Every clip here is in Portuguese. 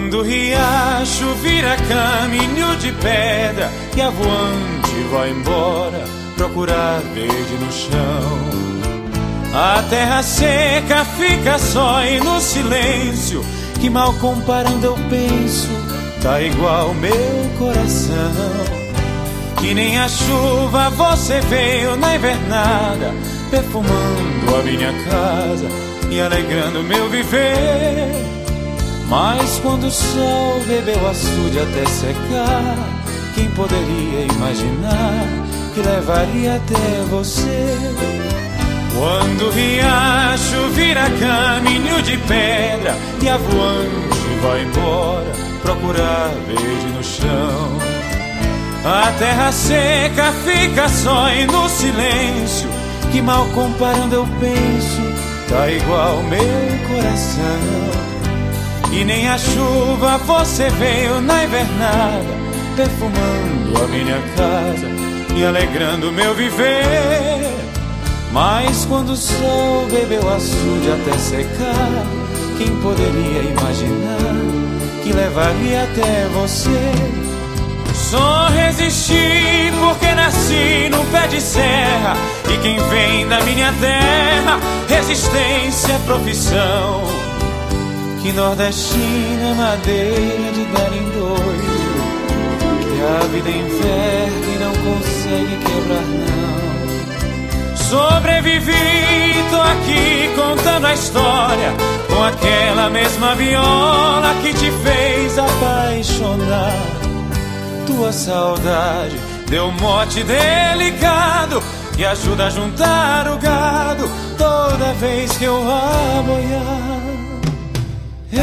Quando o riacho vira caminho de pedra e a voante vai embora procurar verde no chão, a terra seca fica só e no silêncio que mal comparando eu penso, tá igual meu coração. Que nem a chuva você veio na invernada, perfumando a minha casa e alegrando meu viver. Mas quando o sol bebeu açude até secar, quem poderia imaginar que levaria até você? Quando o riacho vira caminho de pedra e a voante vai embora procurar verde no chão, a terra seca fica só e no silêncio que mal comparando eu penso, tá igual meu coração. E nem a chuva você veio na invernada, perfumando a minha casa e alegrando meu viver. Mas quando o sol bebeu açude até secar, quem poderia imaginar que levaria até você? Só resisti porque nasci no pé de serra, e quem vem da minha terra, resistência é profissão. Que nordestina é madeira de dar em doido, que a vida enverga e não consegue quebrar não. Sobrevivi, tô aqui contando a história, com aquela mesma viola que te fez apaixonar. Tua saudade deu mote delicado e ajuda a juntar o gado toda vez que eu aboiar. Ei,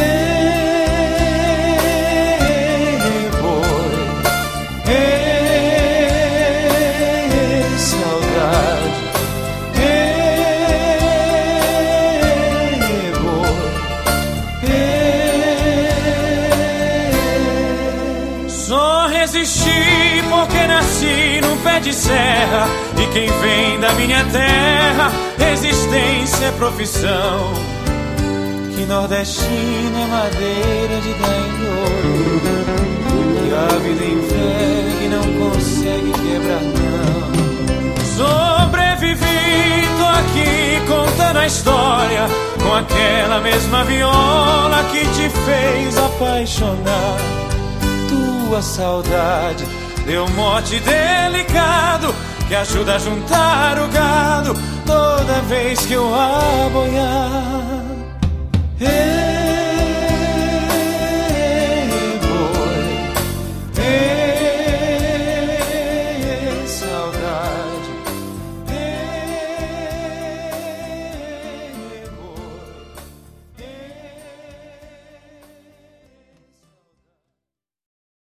boi, ei, saudade, ei, boi, ei. Só resisti porque nasci num pé de serra, e quem vem da minha terra, resistência é profissão. Que nordestina é madeira de dar em doido, que a vida enverga e não consegue quebrar não. Sobrevivi, tô aqui contando a história, com aquela mesma viola que te fez apaixonar. Tua saudade deu mote delicado que ajuda a juntar o gado toda vez que eu aboiar. Hey.